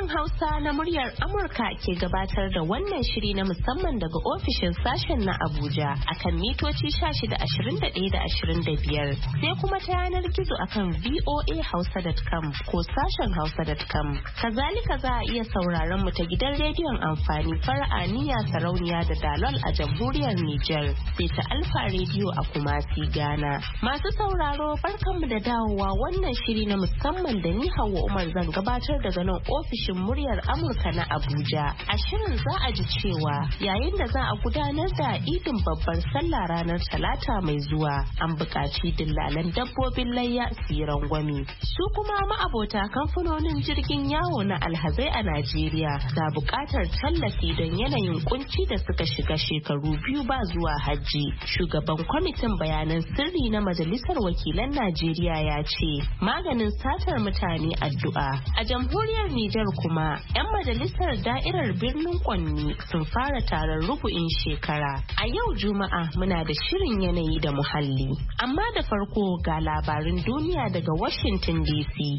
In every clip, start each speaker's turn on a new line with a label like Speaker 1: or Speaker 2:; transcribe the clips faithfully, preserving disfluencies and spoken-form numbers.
Speaker 1: Sashen Hausa na muryar Amurka ke gabatar da wannan shiri na musamman daga ofishin sashen na Abuja akan mitoci shida ashirin da ɗaya da ashirin da biyar sai kuma ta yanar gizo akan v o a hausa dot com ko sashen hausa dot com. Kazalika za a iya sauraron mu ta gidan rediyon amfani fara'aniya sarauniya da dalol a jamhuriyar Nijar sai ta Alfa rediyo a Kumasi Ghana. Masu sauraro barkanmu da dawowa wannan shiri na musamman da ni Hauwa Umar zan gabatar daga nan ofishin muryar Amurka na Abuja. A shirin za a ji cewa yayin da za a gudanar da idin babbar sallah ranar talata mai zuwa an buƙaci dillalan dabbobin layya su yi rangwame. Su kuma ma'abota kamfanonin jirgin yawo na alhazai a Najeriya na buƙatar tallafi don yanayin kunci da suka shiga shekaru biyu ba zuwa hajji. Shugaban kwamitin bayanan sirri na Majalisar Wakilan Najeriya ya ce maganin satar mutane addu'a. A jamhuriyar Nijar kuma 'yan majalisar da'irar birnin Kwanni sun fara taron rubu'in shekara. A yau Juma'a muna da shirin yanayi da muhalli. Amma da farko ga labarin duniya daga Washington D C.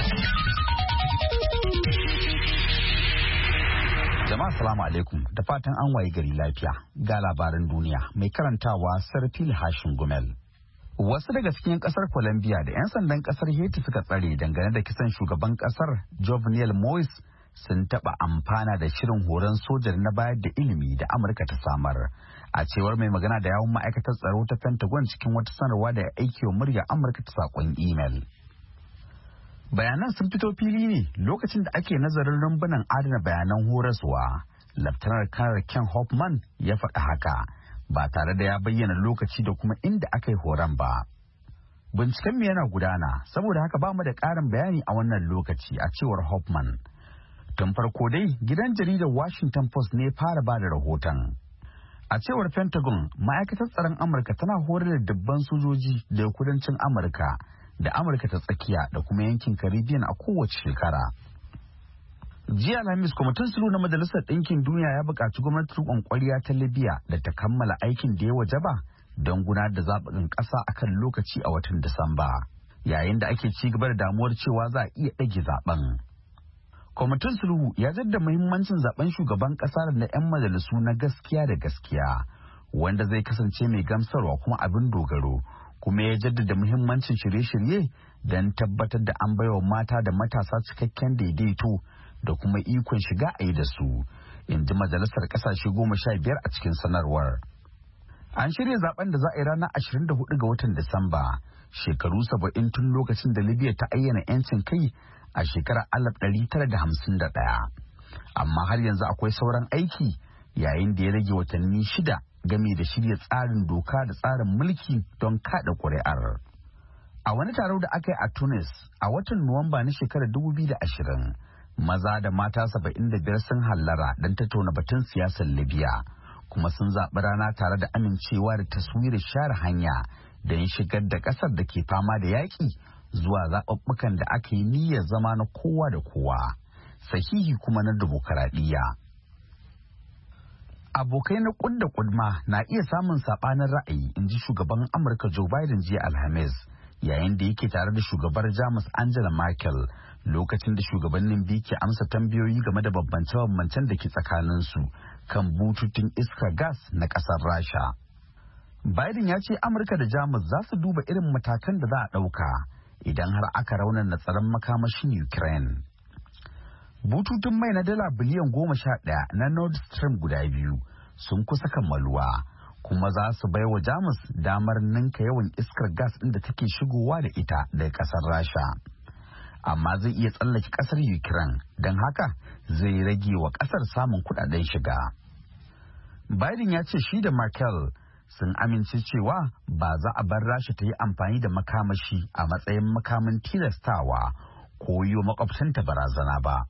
Speaker 2: Jama'a salamu alaikum da fatan an waye gari lafiya ga labaran duniya mai karantawa Sarfil Hashin Gumel. Wasu daga cikin kasar Colombia da 'yan sandan kasar Haiti suka tsare dangane da kisan shugaban kasar Jovenel Moise sun taba amfana da shirin horon sojar na bayar da ilimi da Amurka ta samar. A cewar mai magana da yawun ma'aikatar tsaro ta Pentagon cikin wata sanarwa da ya aiki wa murya Amurka ta sakon imel. Bayanan sun fito fili ne lokacin da ake nazarin rumbunan adana bayanan horaswa. Laftanar Kanar Ken Hoffman ya faɗa haka ba tare da ya bayyana lokaci da kuma inda aka yi horon ba. Binciken mu yana gudana saboda haka ba mu da ƙarin bayani a wannan lokaci a cewar Hoffman. Tun farko dai gidan jaridar Washington Post ne fara ba da rahoton. A cewar Pentagon, ma'aikatar tsaron Amurka tana horar da dubban sojoji daga kudancin Amurka da Amurka ta tsakiya da kuma yankin Caribbean a kowace shekara. Jiya Alhamis, kwamitin sulhu na Majalisar Ɗinkin Duniya ya buƙaci gwamnatin riƙon ƙwarya ta Libya da ta kammala aikin da ya wajaba don gudanar da zaɓukan ƙasa akan lokaci a watan Disamba, yayin da ake ci gaba da damuwar cewa za a iya ɗage zaɓen. Kwamitin sulhu ya jaddada muhimmancin zaɓen shugaban ƙasa da na 'yan majalisu na gaskiya da gaskiya, wanda zai kasance mai gamsarwa kuma abin dogaro, kuma ya jaddada muhimmancin shirye-shirye don tabbatar da an baiwa mata da matasa cikakken daidaito da kuma ikon shiga a yi da su, in ji majalisar kasashe goma sha biyar a cikin sanarwar. An shirya zaben da za a yi ranar ashirin da hudu ga watan Disamba, shekaru saba'in tun lokacin da Libya ta ayyana 'yancin kai a shekarar alif ɗari tara da hamsin da ɗaya. Amma har yanzu akwai sauran aiki yayin da ya rage watanni shida game da shirya tsarin doka da tsarin mulki don kaɗa ƙuri'ar. A wani taro da aka yi a Tunis a watan Nuwamba na shekarar dubu biyu da ashirin, maza da mata saba'in da biyar sun hallara don tattauna batun siyasar Libya, kuma sun zaɓi rana tare da amincewa da taswirar share hanya don shigar da ƙasar da ke fama da yaƙi zuwa zaɓuɓɓukan da aka yi niyyar zama na kowa da kowa, sahihi kuma na dimokuraɗiyya. Abokai na ƙud da ƙudma na iya samun saɓanin ra'ayi, in ji shugaban Amurka Joe Biden jiya Alhamis, yayin da yake tare da shugabar Jamus Angela Merkel lokacin da shugabannin biyu ke amsa tambayoyi game da bambance-bambancen da ke tsakaninsu kan bututun iskar gas na ƙasar Rasha. Biden ya ce Amurka da Jamus za su duba irin matakan da za a ɗauka idan har aka raunana tsaron makamashin Ukraine. Bututun mai na dala biliyan goma sha ɗaya na Nord Stream guda biyu sun kusa kammaluwa, kuma za su bai wa Jamus damar ninka yawan iskar gas ɗin da take shigowa da ita daga ƙasar Rasha. Amma zai iya tsallake ƙasar Ukraine, don haka zai rage wa ƙasar samun kuɗaɗen shiga. Biden ya ce shi da Merkel sun amince cewa ba za a bar Rasha ta yi amfani da makamashi a matsayin makamin tilastawa ko yi wa makwabtanta barazana ba.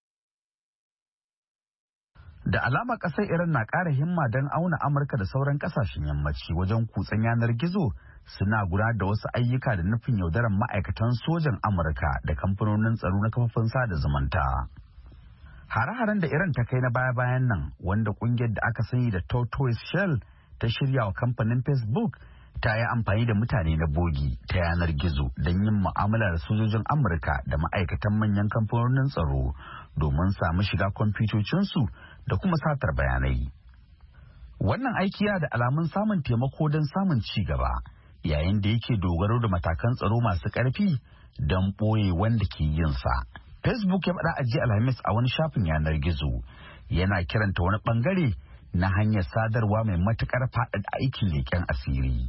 Speaker 2: Da alama ƙasar Iran na ƙara himma don auna Amurka da sauran ƙasashen yammaci wajen kutsen yanar gizo, suna gudanar da wasu ayyuka da nufin yaudarar ma'aikatan sojan Amurka da kamfanonin tsaro na kafafen sada zumunta. Hare-haren da Iran ta kai na baya-bayan nan, wanda ƙungiyar da aka sani da Tortoise Shell ta shirya wa kamfanin Facebook, ta yi amfani da mutane na bogi ta yanar gizo don yin mu'amala da sojojin Amurka da ma'aikatan manyan kamfanonin tsaro domin samu shiga kwamfutocinsu da kuma satar bayanai. Wannan aiki yana da alamun samun taimako don samun ci gaba, yayin da yake dogaro da matakan tsaro masu ƙarfi don ɓoye wanda ke yin sa. Facebook ya faɗa a jiya Alhamis a wani shafin yanar gizo, yana kiranta wani ɓangare na hanyar sadarwa mai matuƙar faɗaɗa aikin leƙen asiri.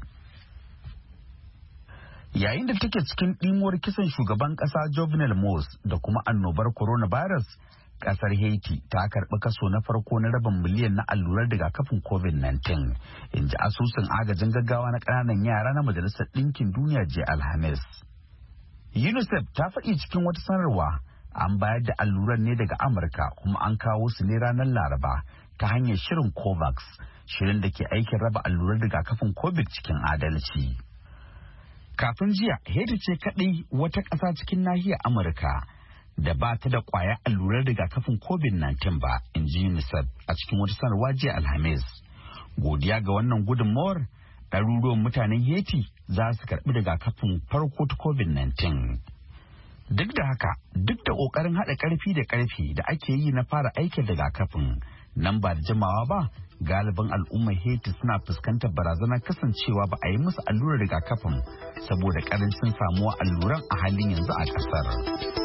Speaker 2: Yayin da take cikin ɗimuwar kisan shugaban ƙasa Jovenel Moise da kuma annobar coronavirus, ƙasar Haiti ta karɓi kaso na farko na rabin miliyan na allurar rigakafin covid nineteen, in ji asusun agajin gaggawa na ƙananan yara na Majalisar Ɗinkin Duniya jiya Alhamis. UNICEF ta faɗi cikin wata sanarwa an bayar da allurar ne daga Amurka kuma an kawo su ne ranar Laraba ta hanyar shirin COVAX, shirin da ke aikin raba allurar rigakafin COVID cikin adalci. Kafin jiya, Haiti ce kaɗai wata ƙasa cikin nahiyar Amurka da ba ta da ƙwayar allurar rigakafin covid nineteen ba, in ji UNICEF a cikin wata sanarwa jiya Alhamis. Godiya ga wannan gudunmawar, ɗaruruwan mutanen Haiti za su karɓi rigakafin farko ta covid nineteen. Duk da haka, duk da ƙoƙarin haɗa ƙarfi da ƙarfi da ake yi na fara aikin rigakafin, nan ba da jimawa ba, galibin al'ummar Haiti suna fuskantar barazanar kasancewa ba a yi musu allurar rigakafin saboda ƙarancin samuwa alluran a halin yanzu a ƙasar.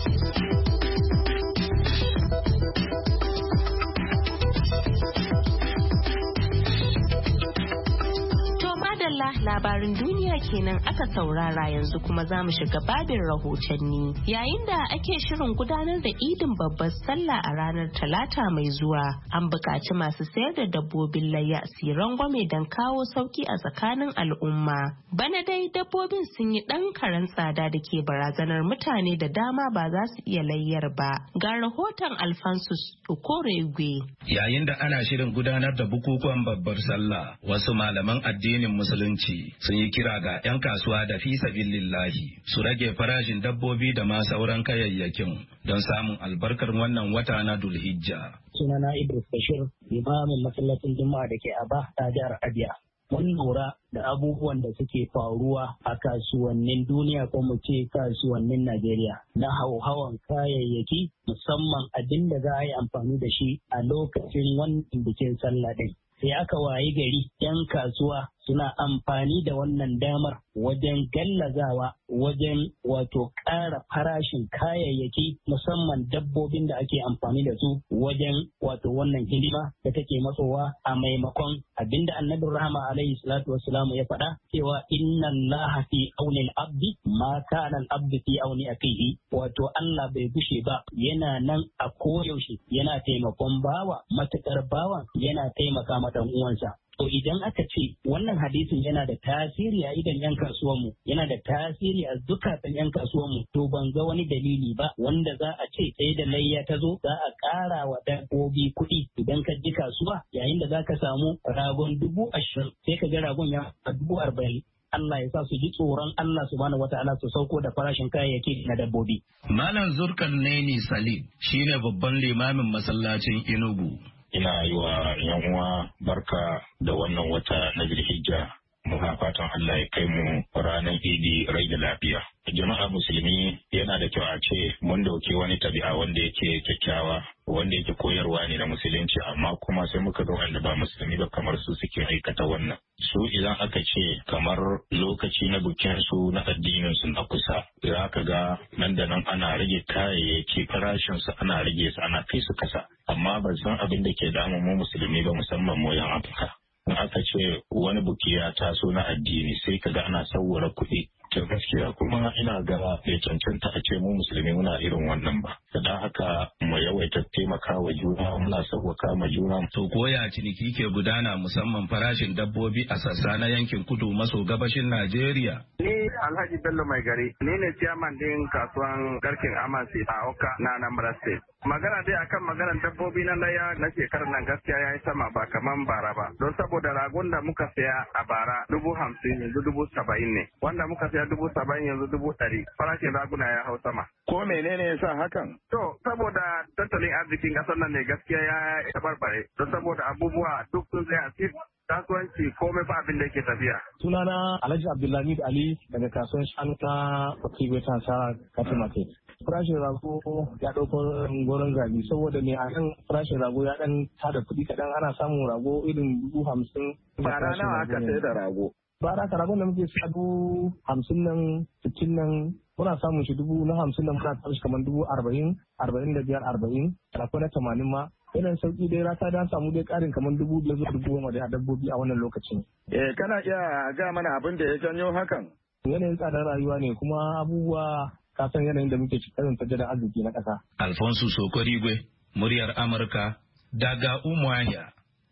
Speaker 1: Labarin duniya kenan aka saurara, yanzu kuma za mu shiga babin rahotanni. Yayin da ake shirin gudanar da idin babbar sallah a ranar talata mai zuwa, an buƙaci masu sayar da dabbobin layya su yi rangwame don kawo sauki a tsakanin al'umma. Bana dai dabbobin sun yi ɗan karen tsada da ke barazanar mutane da dama ba za su iya layyar ba. Ga rahoton Alphonsus Okoregwe.
Speaker 3: Yayin da ana shirin gudanar da bukukuwan babbar sallah, wasu malaman addinin musulunci sun yi kira ga 'yan kasuwa da fi sabilillahi su rage farashin dabbobi da ma sauran kayayyakin don samun albarkar wannan wata na Dulhijja.
Speaker 4: Sunana Idris Bashir, limamin masallacin Juma'a da ke Aba ta jihar Abia. Mun lura da abubuwan da suke faruwa a kasuwannin duniya ko mu ce kasuwannin Najeriya na hauhawan kayayyaki, musamman abin da za a yi amfani da shi a lokacin wannan bikin sallah ɗin. Sai aka wayi gari 'yan kasuwa suna amfani da wannan damar wajen gallazawa, wajen wato ƙara farashin kayayyaki, musamman dabbobin da ake amfani da su wajen wato wannan hidima da take matsowa, a maimakon abinda annabin rahama alaihi salatu wassalamu ya faɗa cewa inna allaha fi auni al-abdi ma kana al-abdu fi auni akhihi, wato Allah bai bushe ba, yana nan a koyaushe yana taimakon bawa, matukar bawan yana taimaka ma dan uwansa. To idan aka ce wannan hadisin yana da tasiri a idan 'yan kasuwanmu, yana da tasiri a zukatan 'yan kasuwanmu, to ban ga wani dalili ba wanda za a ce sai da layya ta zo za a ƙara wa dabbobi kuɗi. Idan ka ji kasuwa yayin da za ka samu ragon dubu ashirin sai ka ga ragon ya a dubu arba'in. Allah ya sa su ji tsoron Allah subhanahu wata'ala su sauko da farashin kayayyaki na dabbobi.
Speaker 3: Malam Zurkarnaini Salim shine babban limamin masallacin Enugu.
Speaker 5: Ina yi wa yan uwa barka da wannan wata na Zulhijja. Muna fatan Allah ya kai mu ranar Idi rai da lafiya. Jama'a musulmi, yana da kyau a ce mun dauke wani tabi'a wanda yake kyakkyawa, wanda yake koyarwa ne na musulunci, amma kuma sai muka ga wanda ba musulmi ba kamar su suke aikata wannan. Su idan aka ce kamar lokaci na bukin su na addinin su na kusa, za ka ga nan da nan ana rage kayayyaki, farashin su ana rage su, ana kai su kasa. Amma ban san abin da ke damun mu musulmi ba, musamman mu yan Afirka. In aka ce wani buki ya taso na addini sai ka ga ana sauwara kuɗi. To gaskiya kuma ina ga bai cancanta a ce mu musulmi muna irin wannan ba. Da haka mu yawaita taimaka wa juna, muna sauwaka ma juna.
Speaker 3: To koya ciniki ke gudana, musamman farashin dabbobi a sassa na yankin kudu maso gabashin Najeriya?
Speaker 6: Ni Alhaji Bello Mai Gari, ni ne chairman din kasuwan garkin Amasi a Oka na Anambra State. Magana dai akan maganar dabbobi na laya na shekarar nan gaskiya ya yi sama ba kaman bara ba. Don saboda ragon da muka saya a bara dubu hamsin yanzu dubu saba'in ne. Wanda muka saya dubu saba'in yanzu dubu ɗari. Farashin raguna ya hau sama.
Speaker 7: Ko menene ya sa hakan?
Speaker 6: To saboda tattalin arzikin ƙasar nan ne gaskiya ya tabarbare. Don saboda abubuwa duk sun tsaya sif. kasuwanci komai ba abin da yake tafiya.
Speaker 8: Sunana Alhaji Abdulhamid Ali daga kasuwan shanu ta Fakigwe ta sa Kati Market. Farashin rago ya ɗauko goron zabi saboda ne a nan farashin rago ya ɗan tada kuɗi kaɗan ana samun rago irin dubu hamsin.
Speaker 7: Bara nawa aka sai da rago?
Speaker 8: Bara ka ragon da muke sa dubu hamsin nan sittin nan muna samun shi dubu na hamsin nan muna samun shi kamar dubu arba'in arba'in da biyar arba'in akwai na tamanin ma. Yanayin sauki dai rata da samu dai ƙarin kamar dubu biyar zuwa dubu goma da dabbobi a wannan lokacin.
Speaker 7: Eh kana iya ga mana abin da ya janyo hakan?
Speaker 8: Yanayin tsadar rayuwa ne kuma abubuwa kasan yanayin da muke cikin tattalin arziki na ƙasa.
Speaker 3: Alfonso Sokorigwe, muryar Amurka, daga Umuahia,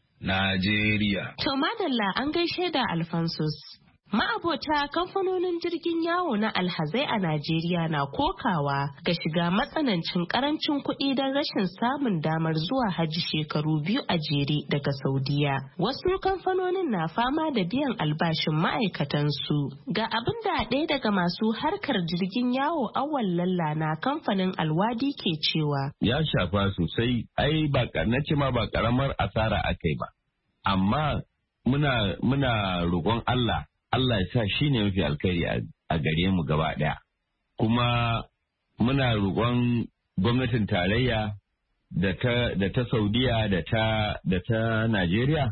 Speaker 3: Najeriya.
Speaker 1: To madalla an gaishe da Alfonsus. Ma'abota kamfanonin jirgin yawo na alhazai a Najeriya na kokawa ga shiga matsanancin karancin kuɗi don rashin samun damar zuwa hajji shekaru biyu a jere daga Saudiya. Wasu kamfanonin na fama da biyan albashin ma'aikatansu. Ga abin da ɗaya daga masu harkar jirgin yawo Awwal Lalla na kamfanin Alwadi ke cewa.
Speaker 9: Ya shafa sosai, ai ba na ce ma ba karamar asara akai ba. Amma muna muna roƙon Allah Allah ya sa shi ne mafi alkhairi a gare mu gaba ɗaya. Kuma muna roƙon gwamnatin tarayya da ta da ta Saudiya da ta da ta Najeriya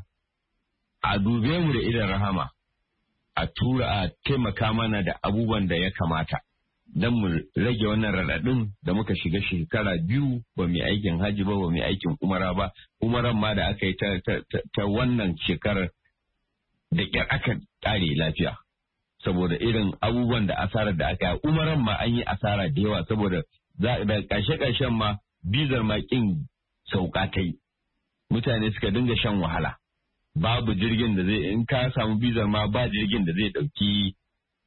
Speaker 9: a dube mu da idan rahama, a tura a taimaka mana da abubuwan da ya kamata don mu rage wannan raɗaɗin da muka shiga shekara biyu ba mu aikin hajji ba ba mu aikin umara ba. Umaran ma da aka yi ta, ta, ta, ta wannan shekarar da ƙyar aka ƙare lafiya saboda irin abubuwan da asarar da aka yi. Umaran ma an yi asara da yawa saboda da ƙarshe-ƙarshen ma bizar ma ƙin sauka ta yi, mutane suka dinga shan wahala. Babu jirgin da zai, in ka samu bizar ma ba jirgin da zai ɗauki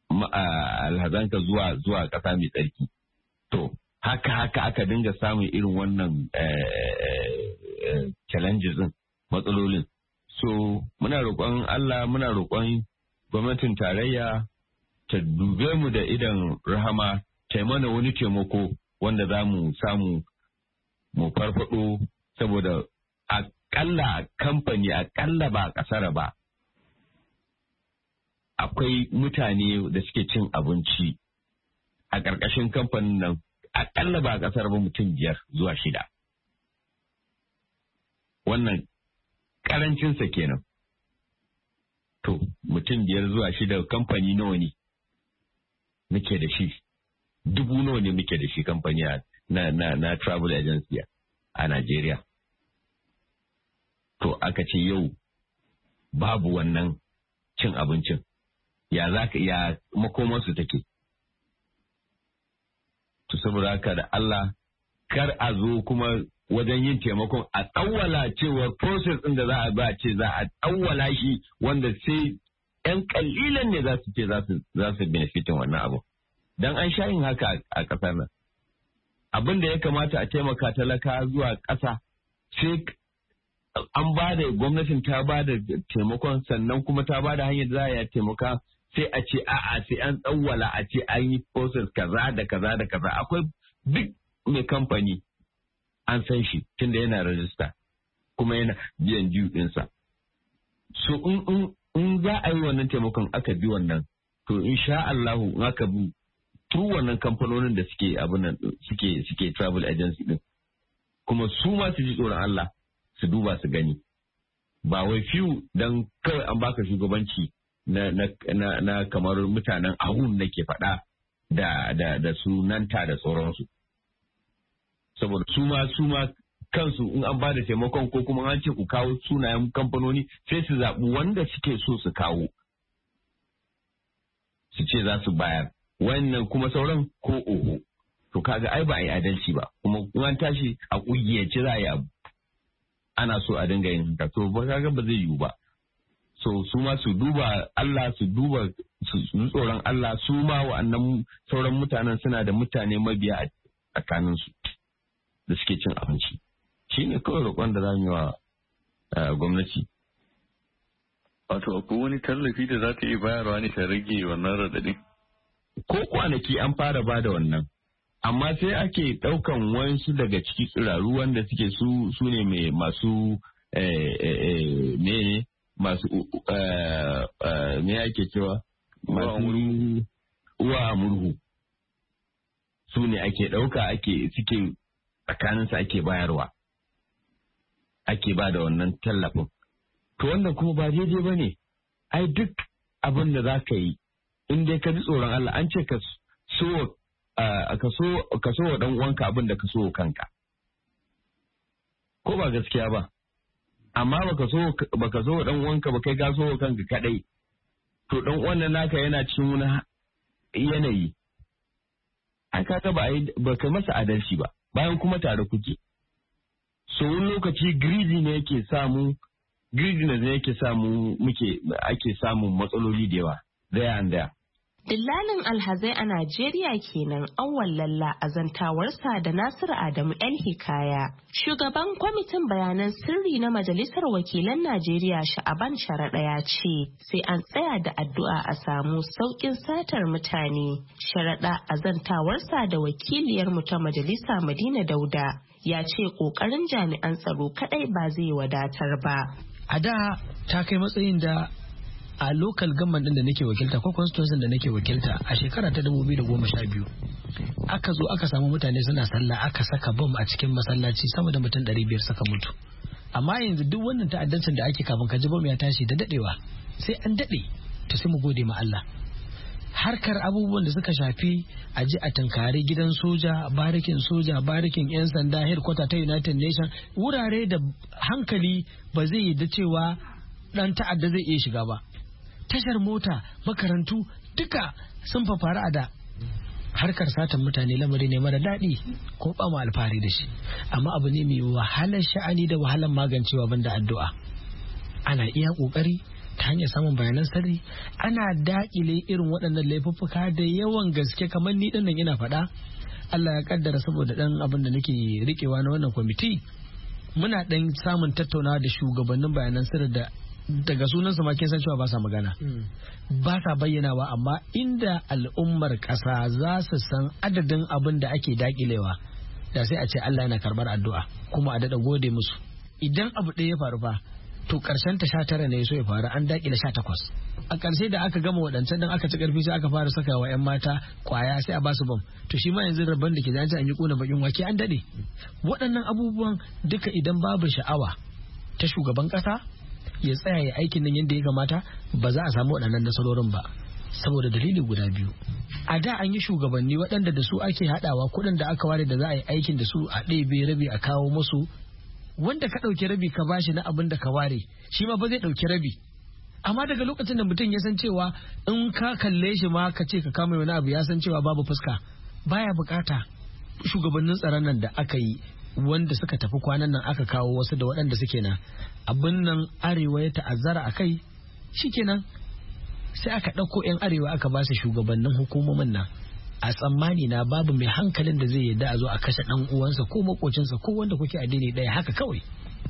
Speaker 9: alhazanka zuwa zuwa ƙasa mai tsarki. To haka haka aka dinga samun irin wannan challenges din, matsalolin. So muna roƙon Allah, muna roƙon gwamnatin tarayya ta dube mu da idan rahama, ta mana wani taimako wanda za mu samu mu farfado, saboda aƙalla kamfani aƙalla ba ƙasar ba akwai mutane da suke cin abinci a ƙarƙashin kamfanin nan aƙalla ba ƙasar ba mutum biyar zuwa shida. Wannan karancinsa kenan. To, mutum biyar zuwa shida kamfani nawa ne muke da shi? Dubu nawa ne muke da shi kamfani na, na, na travel agency a Najeriya. To, aka ce yau babu wannan cin abincin. Ya za ka iya makomarsu take? To, saboda haka da Allah, kar a zo kuma wajen yin taimakon a tsawwala cewar process ɗin da za a ba ce za a tsawwala shi wanda sai ‘yan ƙalilan ne za su ce za su benefitin wannan abu. Don an sha yin haka a ƙasar nan. Abin da ya kamata a taimaka talaka zuwa ƙasa sai an ba da gwamnatin ta ba da taimakon sannan kuma ta ba da hanyar za a taimaka sai a ce a'a sai an tsawwala a ce an yi process kaza da kaza da kaza. Akwai duk mai kamfani an san shi tunda yana rajista kuma yana biyan due ɗinsa. So in in za a yi wannan taimakon aka bi wannan, to insha Allahu in aka bi through wannan kamfanonin da suke abin nan suke suke travel agency din, kuma su ma su ji tsoron Allah su duba su gani, ba wai fiw dan kawai an baka shugabanci na na na, na kamar mutanen ahun nake faɗa da da da su nanta da sauransu. Saboda su ma su ma kansu in an ba da taimakon ko kuma an ce ku kawo sunayen kamfanoni sai su zaɓi wanda suke so su kawo su ce za su bayar, wannan kuma sauran ko oho. To kaga ai ba a yi adalci ba, kuma in an tashi a ƙungiyance za a yi abu ana so a dinga yin haka, to ba kaga ba zai yiwu ba. So su ma su duba Allah, su duba su tsoron Allah, su ma wa'annan sauran mutanen suna da mutane mabiya a tsakaninsu da suke cin abinci. Shi ne kawai roƙon da za mu yi wa gwamnati.
Speaker 7: Wato, akwai wani tallafi da za ta yi bayarwa ne ta rage wannan raɗaɗin?
Speaker 9: Ko kwanaki an fara ba da wannan, amma sai ake ɗaukan wasu daga ciki tsiraru wanda suke su su ne mai masu ne masu me yake cewa masu uwa a murhu su ne ake ɗauka ake suke tsakaninsa ake bayarwa ake ba da wannan tallafin. To wannan kuma ba daidai ba ne, ai duk abin da za ka yi in dai ka ji tsoron Allah an ce ka so ka so wa ɗan uwanka abin da ka so kanka. Ko ba gaskiya ba, amma baka so baka so wa ɗan uwanka ba kai ga so wa kanka kadai. To ɗan uwan nan naka yana cikin wani yanayi. An kaka ba ba kai masa adalci ba, bayan kuma tare kuke. So wani lokaci greedy ne yake samu greediness ne yake samu muke ake samun matsaloli da yawa there and there.
Speaker 1: Dillalin alhazai a Najeriya kenan Auwal Lalla a zantawarsa da Nasiru Adamu El Hikaya. Shugaban kwamitin bayanan sirri na Majalisar Wakilan Najeriya Sha'aban Sharaɗa ya ce sai an tsaya da addu'a a samu sauƙin satar mutane. Sharaɗa a zantawarsa da wakiliyarmu ta Majalisa Madina Dauda ya ce ƙoƙarin jami'an tsaro kaɗai ba zai wadatar ba.
Speaker 10: A da ta kai matsayin da a local government din da nake wakilta ko constituency da nake wakilta a shekara ta dubu biyu da goma sha biyu aka zo aka samu mutane suna sallah aka saka bom a cikin masallaci sama da mutum ɗari biyar suka mutu. Amma yanzu duk wannan ta'addancin da ake kafin ka ji bom ya tashi da dadewa sai an dade to sai mu gode ma Allah. Harkar abubuwan da suka shafi a ji a tankari gidan soja, barikin soja, barikin 'yan sanda, headquarter ta United Nations, wurare da hankali ba zai yi da cewa dan ta'adda zai iya shiga ba. Tashar mota, makarantu duka sun fafara a da. Harkar satan mutane lamari ne mara daɗi ko ba mu alfahari da shi, amma abu ne mai wahalar sha'ani da wahalar magancewa banda addu'a. Ana iya ƙoƙari ta hanyar samun bayanan sirri, ana daƙile irin waɗannan laifuffuka da yawan gaske kamar ni ɗin nan ina faɗa. Allah ya kaddara saboda ɗan abin da nake riƙewa na wannan kwamiti muna ɗan samun tattaunawa da shugabannin bayanan sirri da daga sunansa ma kin san cewa ba sa magana ba sa bayyanawa, amma inda al'ummar ƙasa za su san adadin abin da ake daƙilewa da sai a ce Allah yana karɓar addu'a kuma a daɗa gode musu. Idan abu ɗaya ya faru fa to karshen ta sha tara ne so ya faru an dakile sha takwas. A ƙarshe da aka gama waɗancan din aka ci ƙarfi sai aka fara saka wa 'yan mata kwaya sai a basu bam. To shi ma yanzu rabban da ke zance an yi ƙuna bakin wake an daɗe. Waɗannan abubuwan duka idan babu sha'awa ta shugaban ƙasa ya tsaya ya aikin nan yadda ya kamata ba za a samu waɗannan nasarorin ba. Saboda dalili guda biyu. A da an yi shugabanni waɗanda da su ake haɗawa kuɗin da aka ware da za a yi aikin da su a ɗebe rabi a kawo musu. Wanda ka ɗauki rabi ka bashi na abin da ka ware shi ma ba zai ɗauki rabi. Amma daga lokacin da mutum ya san cewa in ka kalle shi ma ka ce ka kama wani abu ya san cewa babu fuska baya bukata. Shugabannin tsaron nan da aka yi wanda suka tafi kwanan nan aka kawo wasu da waɗanda suke nan abin nan arewa ya ta'azzara a kai shikenan sai aka ɗauko 'yan arewa aka ba su shugabannin hukumomin nan. A tsammani na babu mai hankalin da zai yadda a zo a kashe dan uwansa ko makocinsa ko wanda kuke addini ɗaya haka kawai.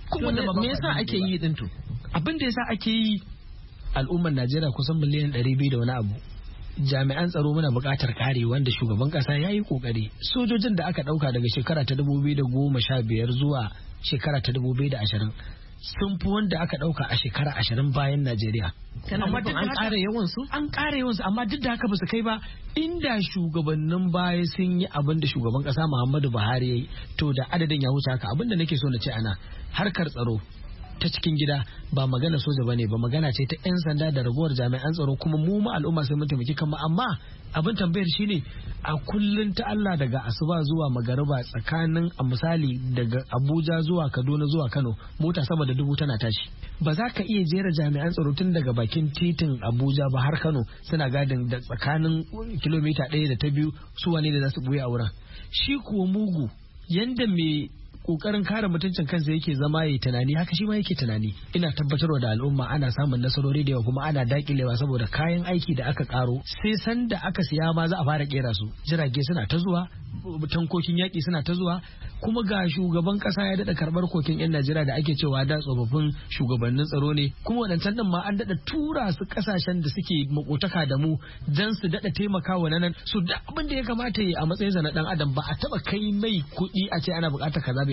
Speaker 10: Me yasa ake yi din to? Abin da yasa ake yi al'ummar Najeriya kusan miliyan ɗari biyu da wani abu. Jami'an tsaro muna buƙatar kare wanda shugaban ƙasa ya yi ƙoƙari. Sojojin da aka ɗauka daga shekara ta dubu biyu da goma sha biyar zuwa shekara ta dubu biyu da ashirin sun fi wanda aka ɗauka a shekara ashirin bayan Najeriya. Amma duk an ƙara yawan su? An ƙara yawan su, amma duk da haka ba su kai ba. Inda shugabannin baya sun yi abin da shugaban ƙasa Muhammadu Buhari ya yi, to da adadin ya wuce haka. Abin da nake so na ce ana harkar tsaro ta cikin gida ba magana soja bane ba, magana ce ta 'yan sanda da ragowar jami'an tsaro, kuma mu ma al'umma sai mun taimaki kanmu. Amma abin tambayar shine a kullun ta Allah daga asuba zuwa magariba tsakanin a misali daga Abuja zuwa Kaduna zuwa Kano mota sama da dubu tana tashi. Ba za ka iya jera jami'an tsaro tun daga bakin titin Abuja ba har Kano suna gadin da tsakanin kilomita ɗaya da ta biyu su wane da za su buya a wurin. Shi kuwa mugu yanda mai kokarin kare mutuncin kansa yake zama yayi tunani haka shi ma yake tunani. Ina tabbatarwa da al'umma ana samun nasarori da yawa kuma ana dakilewa saboda kayan aiki da aka karo sai san da aka siya ma za a fara kera su. Jirage suna ta zuwa, tankokin yaki suna ta zuwa, kuma ga shugaban kasa ya dada karbar kokin yan Najeriya da ake cewa da tsofaffin shugabannin tsaro ne, kuma wadancan din ma an dada tura su kasashen da suke makotaka da mu dan su dada taimakawa nan su da abin da ya kamata yi a matsayin sa na dan adam. Ba a taba kai mai kuɗi a ce ana bukatar kaza bai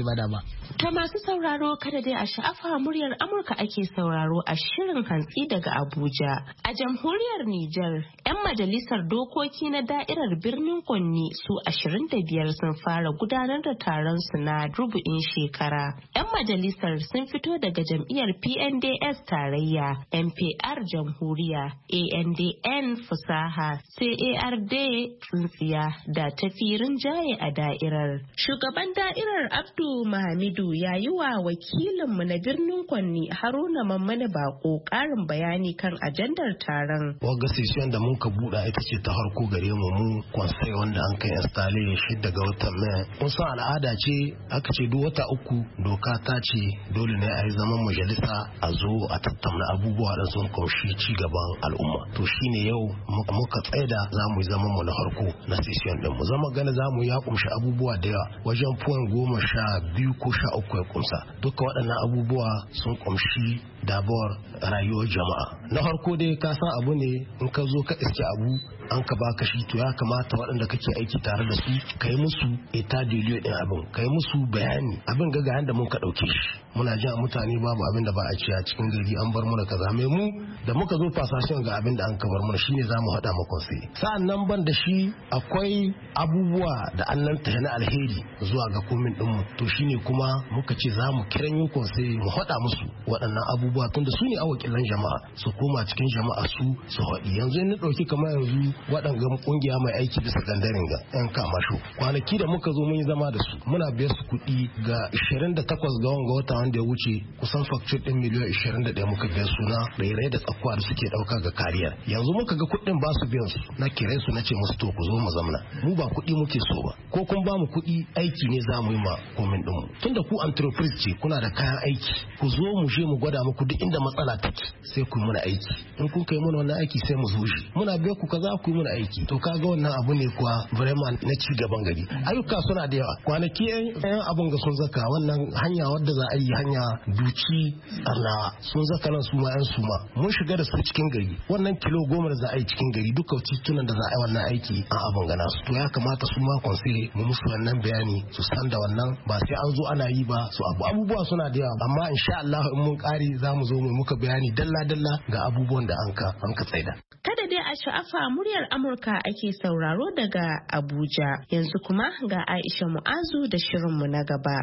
Speaker 10: bada ba.
Speaker 1: Ta masu sauraro kada dai a sha'afa muryar Amurka ake sauraro a shirin hantsi daga Abuja. A jamhuriyar Nijar, 'yan majalisar dokoki na da'irar birnin Kwanni su ashirin da biyar sun fara gudanar da taron su na rubu'in shekara. 'Yan majalisar sun fito daga jam'iyyar P N D S tarayya, M P R jamhuriya, A N D N fusaha, C A R D tsintsiya da tafirin jaye a da'irar. Shugaban da'irar Abdu Mahamidu ya yi wa wakilinmu na birnin Kwanni Haruna Mammani Bako ƙarin bayani kan ajandar taron.
Speaker 11: Wagga session da mun ka buɗa ita ce ta harko gare mu mu kwansai wanda an kai installe shi daga watan Mai. Kun san al'ada ce aka ce duk wata uku doka ta ce dole ne a yi zaman majalisa a zo a tattauna abubuwa da sun kaushi ci gaban al'umma. To shine yau muka tsaida za mu yi zaman mu na harko na session din mu. Zama gani za mu ya kumshi abubuwa da yawa wajen puan goma sha biyu ko sha uku ya kumsa. Duka waɗannan abubuwa sun kumshi dabar rayuwar jama'a. Na farko dai ka san abu ne in ka zo ka iske abu an ka baka shi to ya kamata waɗanda kake aiki tare da su ka yi musu eta diliyo ɗin abin ka yi musu bayani abin ga yanda mun ka ɗauke shi muna jin mutane babu abin da ba a ci a cikin gari an bar muna kaza mai mu da muka zo fasashen ga abin da an ka bar muna shine za mu haɗa makon sai sa'an nan ban da shi akwai abubuwa da an nan na alheri zuwa ga komin ɗinmu to shine kuma muka ce za mu kiran yin konsai mu haɗa musu waɗannan abubuwa tunda su ne awakilan jama'a su koma cikin jama'a su su haɗi yanzu in ɗauki kamar yanzu waɗanga ƙungiya mai aiki bisa gandarin ga yan kamasho kwanaki da muka zo mun yi zama da su muna biyar su kuɗi ga ishirin da takwas ga wanga wata wanda ya wuce kusan fakcin ɗin miliyan ishirin da ɗaya muka biya suna rairai da tsakuwa da suke ɗauka ga kariyar yanzu muka ga kuɗin ba su biyan su na kirai su na ce musu to ku zo mu zamna mu ba kuɗi muke so ba ko kun ba mu kuɗi aiki ne za mu yi ma komin ɗinmu tunda ku entreprise ce kuna da kayan aiki ku zo mu je mu gwada muku duk inda matsala take sai ku yi muna aiki in kun kai mana wannan aiki sai mu zo shi muna biya ku kaza ku yi muna aiki to kaga wannan abu ne kuwa vraiment na ci gaban gari ayyuka suna da yawa kwanaki yan abun ga sun zaka wannan hanya wadda za a yi hanya duci tsarnawa sun zaka nan su ma yan su ma mun shiga da su cikin gari wannan kilo goma da za a yi cikin gari duka titunan da za a yi wannan aiki a abun gana su to ya kamata su ma konsile mu musu wannan bayani su san da wannan ba sai an zo ana yi ba su abu abubuwa suna da yawa amma insha Allah in mun kare za mu zo mu muka bayani dalla dalla ga abubuwan da an ka an ka tsaida.
Speaker 1: Kada dai a sha'afa muryar Amurka ake sauraro daga Abuja yanzu kuma ga Aisha Mu'azu da shirinmu na gaba.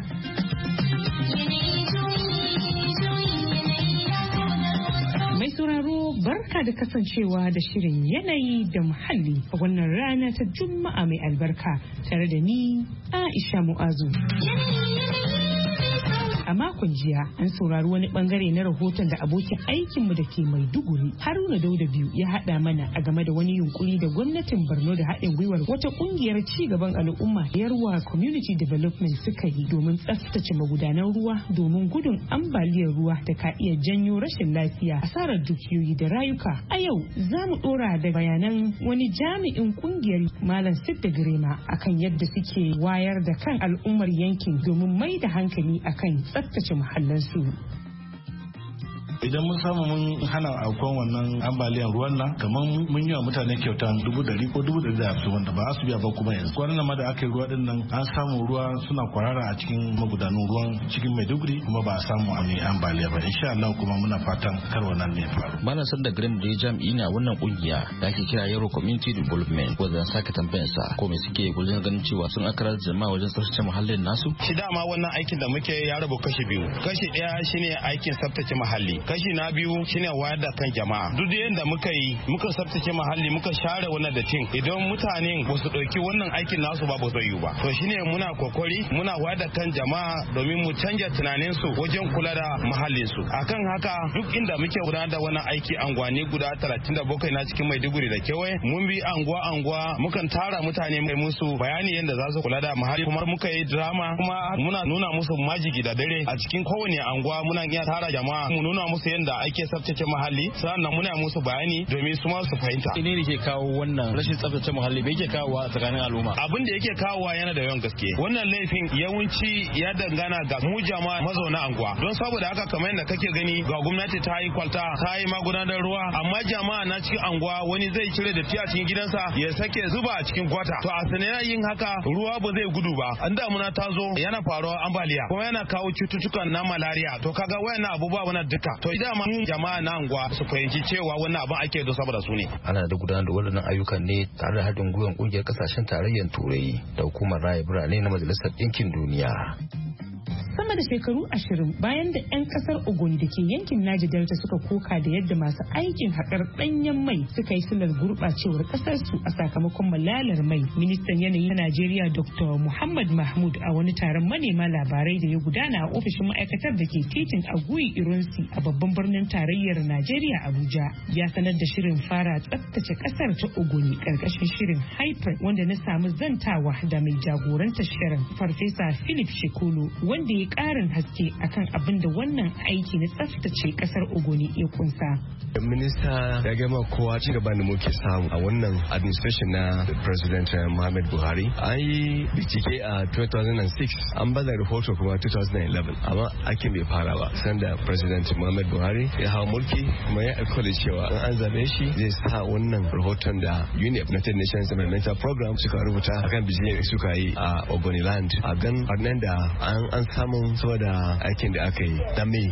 Speaker 12: Mai sauraro barka da kasancewa da shirin yanayi da muhalli a wannan rana ta Juma'a mai albarka tare da ni Aisha Mu'azu. A makon jiya an saurari wani bangare na rahoton da abokin aikinmu da ke Maiduguri Haruna Dauda biyu ya haɗa mana a game da wani yunkuri da gwamnatin Borno da haɗin gwiwar wata ƙungiyar ci gaban al'umma Yarwa Community Development suka yi domin tsaftace magudanan ruwa domin gudun ambaliyar ruwa da ka iya janyo rashin lafiya, asarar dukiyoyi da rayuka. A yau za mu ɗora da bayanan wani jami'in ƙungiyar Malam Sidda Girema akan yadda suke wayar da kan al'ummar yankin domin mai da hankali akan tsaftace muhallansu.
Speaker 13: Idan mun samu mun hana aukuwan wannan ambaliyan ruwan nan kamar mun yi wa mutane kyauta dubu dari ko dubu dari da hamsin wanda ba su biya ba kuma yanzu kwanan ma da aka yi ruwa din nan an samu ruwa suna kwarara a cikin magudanun ruwan cikin Maiduguri kuma ba a samu a mai ambaliya ba insha Allah kuma muna fatan kar wannan ne faru.
Speaker 14: Malam Sanda Green da jami'i na wannan kungiya da ake kira Yaro Community Development ko zan saka tambayar sa ko me suke gurin ganin cewa sun akarar jama'a wajen tsaftace muhallin nasu.
Speaker 15: Shi dama wannan aikin da muke ya rabu kashi biyu. Kashi daya shine aikin tsaftace muhalli. Kashi na biyu shine wayar da kan jama'a duk da yanda muka yi muka tsaftace muhalli muka share wannan datin idan mutanen ba su dauki wannan aikin nasu ba ba zai yi ba to shine muna kokari muna wayar da kan jama'a domin mu canja tunanin su wajen kula da muhallin su akan haka duk inda muke gudanar da wannan aiki angwani guda talatin da bakwai na cikin Maiduguri da kewaye mun bi anguwa anguwa mukan tara mutane mai musu bayani yanda za su kula da muhalli kuma muka yi drama kuma muna nuna musu majigi da dare a cikin kowane anguwa muna iya tara jama'a mu nuna musu musu yadda ake tsaftace muhalli sannan muna musu bayani domin su ma su fahimta.
Speaker 14: Ine ne ke kawo wannan rashin tsaftace muhalli me yake kawo a tsakanin al'umma?
Speaker 15: Abin da yake kawowa yana da yawan gaske. Wannan laifin yawanci ya dangana ga mu jama'a mazauna anguwa. Don saboda haka kamar yadda kake gani ga gwamnati ta yi kwalta ta yi magudanar ruwa amma jama'a na cikin anguwa wani zai cire da a cikin gidansa ya sake zuba a cikin kwata. To a sanaya yin haka ruwa ba zai gudu ba. An damuna ta zo yana faruwa ambaliya kuma yana kawo cututtukan na malaria. To kaga wayannan abubuwa wannan duka. To idan ma jama'a na anguwa su fahimci cewa wannan abin ake da saboda su ne.
Speaker 14: Ana da gudanar da waɗannan ayyukan ne tare da haɗin gwiwar ƙungiyar ƙasashen tarayyar Turai da hukumar raya birane na Majalisar Ɗinkin Duniya.
Speaker 12: Sama da shekaru ashirin bayan da 'yan kasar Ogun da ke yankin Naji Delta suka koka da yadda masu aikin haƙar ɗanyen mai suka yi silar gurɓacewar ƙasar su a sakamakon malalar mai. Ministan yanayi na Najeriya Doctor Muhammad Mahmud a wani taron manema labarai da ya gudana a ofishin ma'aikatar da ke titin Aguyi Ironsi a babban birnin tarayyar Najeriya Abuja ya sanar da shirin fara tsaftace ƙasar ta Ogoni ƙarƙashin shirin Hyper wanda na samu zantawa da mai jagorantar shirin Farfesa Philip Shekolo wanda ya karin haske akan abin da wannan aiki na tsaftace kasar Ogoni ya kunsa.
Speaker 16: Minista ya gama kowa ci gaba da muke samu a wannan administration na President Muhammad Buhari. An yi bincike a two thousand six an bada rahoto kuma two thousand eleven amma aikin bai fara ba. Sanda President Muhammad Buhari ya hawa mulki kuma ya alkawari cewa in an zabe shi zai sa wannan rahoton da UNEP United Nations Environmental Program suka rubuta akan bijiyar suka yi a Ogoni Land a gan nan da an an samu saboda aikin da aka yi da mai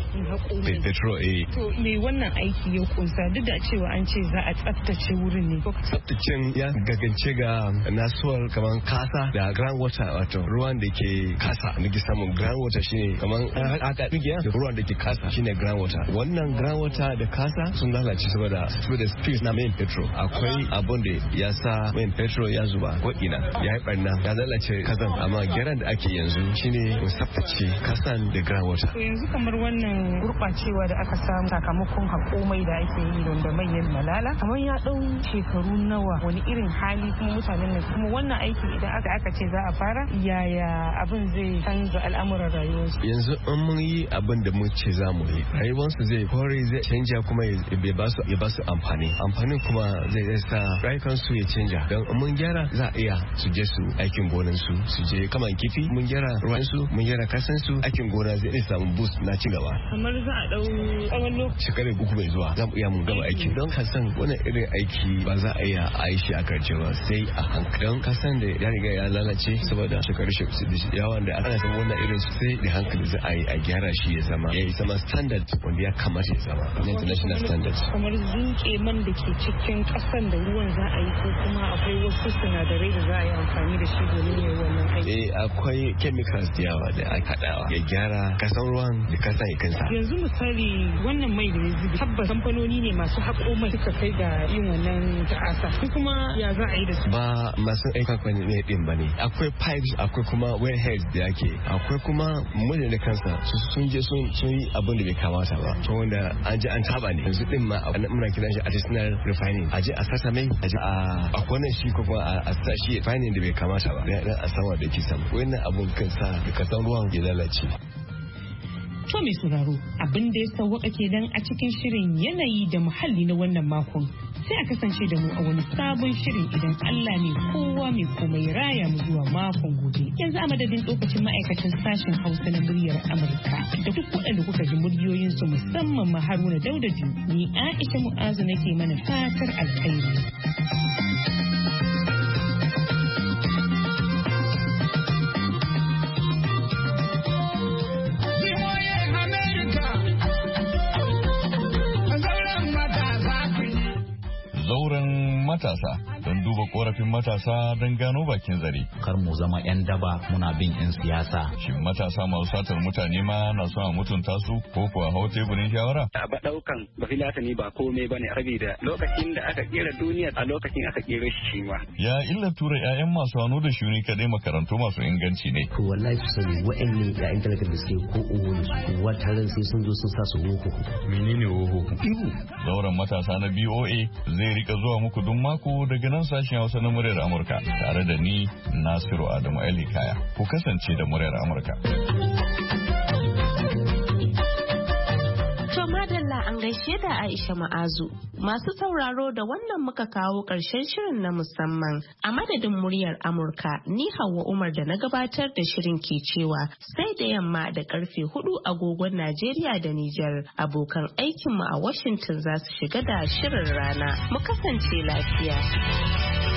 Speaker 16: petro eh
Speaker 12: to me wannan aiki ya kunsa duk da cewa an ce za a tsaftace wurin ne ko
Speaker 16: tsaftacen ya gagance ga nasuwar kaman kasa da ground water wato ruwan da ke kasa da ke samun ground water shine kaman aka digiya da ruwan da ke kasa shine ground water wannan ground water da kasa sun lalace saboda saboda spill na main petro akwai abun da ya sa main petro ya zuba ko ina ya yi barna ya lalace kazan amma gyaran da ake yanzu shine mu tsaftace kasan da ground water.
Speaker 12: To yanzu kamar wannan gurɓacewa da aka samu sakamakon hakomai da ake yi don da manyan malala kamar ya ɗau shekaru nawa wani irin hali kuma mutanen nan kuma wannan aiki idan aka aka ce za a fara yaya abin zai canza al'amuran rayuwarsu.
Speaker 16: Yanzu in mun yi abin da mun ce za mu yi rayuwarsu zai kore zai canja kuma ya ba su ya ba su amfani amfanin kuma zai sa rayukansu ya canja don mun gyara za a iya su je su aikin gonansu su je kaman kifi mun gyara ruwansu mun gyara kasansu aikin gona zai iya samun boost na ci gaba.
Speaker 12: Kamar za a dau tsawon lokaci.
Speaker 16: Shekarar uku mai zuwa za mu iya mun gama aiki. Don ka san wannan irin aiki ba za a iya a yi shi a karshe ba sai a hankali. Don ka san da ya riga ya lalace saboda shekaru shekaru yawan da ana san wannan irin sai da hankali za a yi a gyara shi ya zama ya zama standard wanda ya kamata ya zama international standard.
Speaker 12: Kamar zuke man da ke cikin kasan da ruwan za a yi ko kuma akwai wasu sinadarai da za a yi amfani da shi domin yin wannan aiki.
Speaker 16: Eh akwai chemicals da yawa da aka haɗawa ya gyara kasan ruwan da kasan ya kansa.
Speaker 12: Yanzu misali wannan mai da ya zubi tabbas kamfanoni ne masu haƙo mai suka kai ga yin wannan ta'asa. Su kuma ya za a yi da su?
Speaker 16: Ba masu aiki kamfani ne din ba ne. Akwai pipes akwai kuma wellheads da ake akwai kuma mutane da kansa sun je sun yi abin da bai kamata ba. To wanda an je an taba ne. Yanzu din ma muna kiran shi artisanal refining. A je a sasa mai a je a akwanan shi ko kuma a sa shi refining da bai kamata ba. Dan a sama da ke samu. Wannan abun kansa da kasan ruwan ya lalace.
Speaker 12: To mai sauraro abin da ya sauwaka kenan a cikin shirin yanayi da muhalli na wannan makon sai a kasance da mu a wani sabon shirin idan Allah ne kowa mai komai raya mu zuwa makon gobe. Yanzu a madadin lokacin ma'aikatan sashen Hausa na muryar Amurka da duk waɗanda kuka ji muryoyinsu musamman ma Haruna Dauda biyu ni Aisha Mu'azu nake mana fatar alkhairi.
Speaker 17: matasa don duba korafin matasa don gano bakin zare.
Speaker 18: Kar mu zama 'yan daba muna bin 'yan siyasa.
Speaker 17: Shin matasa masu satar mutane ma na son a mutunta su ko kuwa hau teburin shawara?
Speaker 19: Ba daukan ba filatani ba komai bane saboda lokacin da aka kera duniya a lokacin aka kera shi ma.
Speaker 17: Ya illa tura 'ya'yan masu hannu da shuni kadai makarantu masu inganci ne.
Speaker 20: To wallahi su sani wa'anne 'ya'yan talakar da suke ko uwo da su wataran sai sun zo sun sa su woho.
Speaker 17: Menene woho? Zauren matasa na B O A zai rika zuwa muku duk mako daga nan sashen Hausa na muryar Amurka tare da ni Nasiru Adamu Ali Kaya. Ku kasance da muryar Amurka.
Speaker 1: To madalla gaishe da Aisha Ma'azu. Masu sauraro da wannan muka kawo ƙarshen shirin na musamman. A madadin muryar Amurka, ni Hauwa Umar da na gabatar da shirin ke cewa sai da yamma da karfe hudu agogon Najeriya da Nijar. Abokan aikinmu a Washington za su shiga da shirin rana. Mu kasance lafiya.